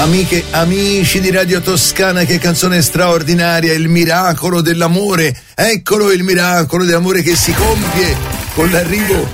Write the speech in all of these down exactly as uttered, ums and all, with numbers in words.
Amiche, amici di Radio Toscana, che canzone straordinaria, il miracolo dell'amore. Eccolo il miracolo dell'amore che si compie con l'arrivo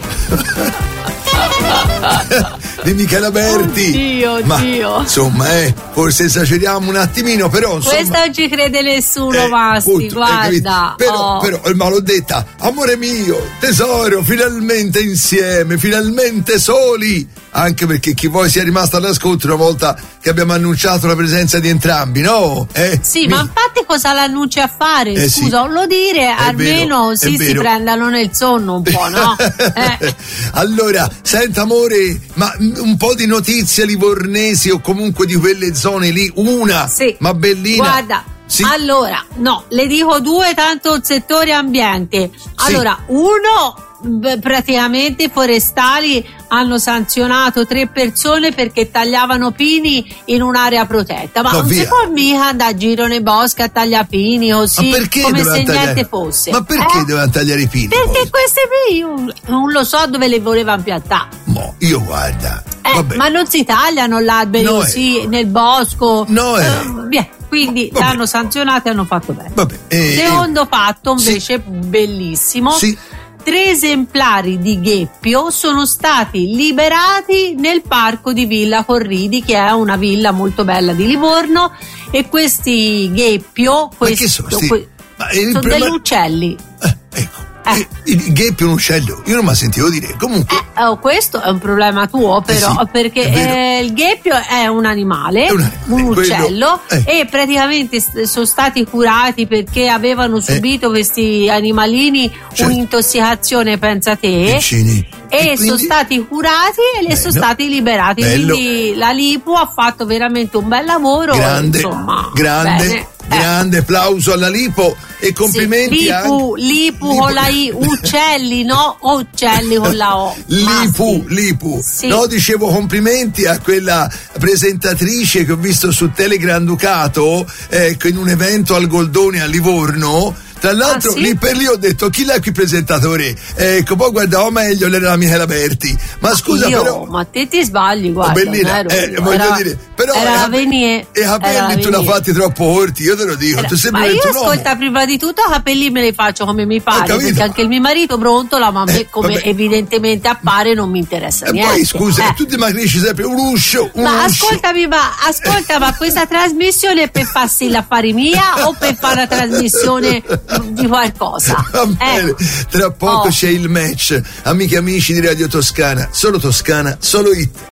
di Michela Berti. Oddio, ma oddio. Insomma, eh, forse esageriamo un attimino, però insomma, questa non ci crede nessuno, eh, Masti, put, guarda. Però, oh. però, ma l'ho detta, amore mio, tesoro, finalmente insieme, finalmente soli. Anche perché chi poi sia rimasto all'ascolto una volta che abbiamo annunciato la presenza di entrambi, no? Eh, sì, mi... ma infatti cosa l'annunci a fare? Eh, Scusa, sì. lo dire, È almeno vero, sì, è si vero. prendano nel sonno un po', no? eh. Allora, senta amore, ma un po' di notizie livornesi o comunque di quelle zone lì, una, sì. ma bellina. Guarda, sì. allora, no, le dico due, tanto il settore ambiente. Allora, sì. uno... Beh, praticamente i forestali hanno sanzionato tre persone perché tagliavano pini in un'area protetta, ma no, non via. si può mica andare a giro nei boschi a tagliare pini così come se tagliare... niente fosse. Ma perché eh? dovevano tagliare i pini? Perché poi? queste qui io non lo so dove le volevano piantare. Mo, io guarda eh, ma non si tagliano l'albero no, così eh. nel bosco. No, eh. uh, via. Quindi Vabbè. l'hanno sanzionato e hanno fatto bene. Vabbè, eh, Secondo eh. fatto invece sì. bellissimo. Sì. Tre esemplari di gheppio sono stati liberati nel parco di Villa Corridi, che è una villa molto bella di Livorno, e questi gheppio questi, ma che sono, sti... que- ma sono prima... degli uccelli. Eh, ecco. Eh. Il gheppio è un uccello, io non mi sentivo dire. Comunque eh, oh, questo è un problema tuo, però, eh sì, perché eh, il gheppio è un animale, è un, animale, un uccello, quello, eh. e praticamente st- sono stati curati perché avevano subito eh. questi animalini certo. un'intossicazione, pensa te. Piccini. E, e quindi... sono stati curati e le sono stati liberati. Bello. Quindi la Lipu ha fatto veramente un bel lavoro. Grande, insomma, grande, bene. grande eh. applauso alla Lipo e complimenti. Sì, Lipu, anche... Lipu, Lipu con la I, uccelli, no? Uccelli con la O. Lipu, Lipu. Sì. No, dicevo complimenti a quella presentatrice che ho visto su Telegram Ducato, ecco, in un evento al Goldone a Livorno. Tra l'altro, ah, sì? lì per lì ho detto chi l'è qui presentatore? Ecco, poi guardavo meglio, era la Michela Berti. Ma scusa, Io, però. Ma te ti sbagli, guarda. Oh, bellina, eh, voglio era, dire, però. Era e Venier. I capelli tu l'hai fatti troppo corti, io te lo dico. Era, tu sei ma io un ascolta, uomo. prima di tutto i capelli me li faccio come mi pare, perché anche il mio marito brontola, ma a me, eh, come vabbè. evidentemente appare, non mi interessa e niente. poi scusa, eh. tu dimagrisci sempre un uscio. Un ma uscio. ascoltami, ma ascolta, ma questa trasmissione è per farsi l'affari mia o per fare una trasmissione di qualcosa? Va bene. Eh. Tra poco oh. c'è il match. Amiche e amici di Radio Toscana, solo Toscana, solo hit.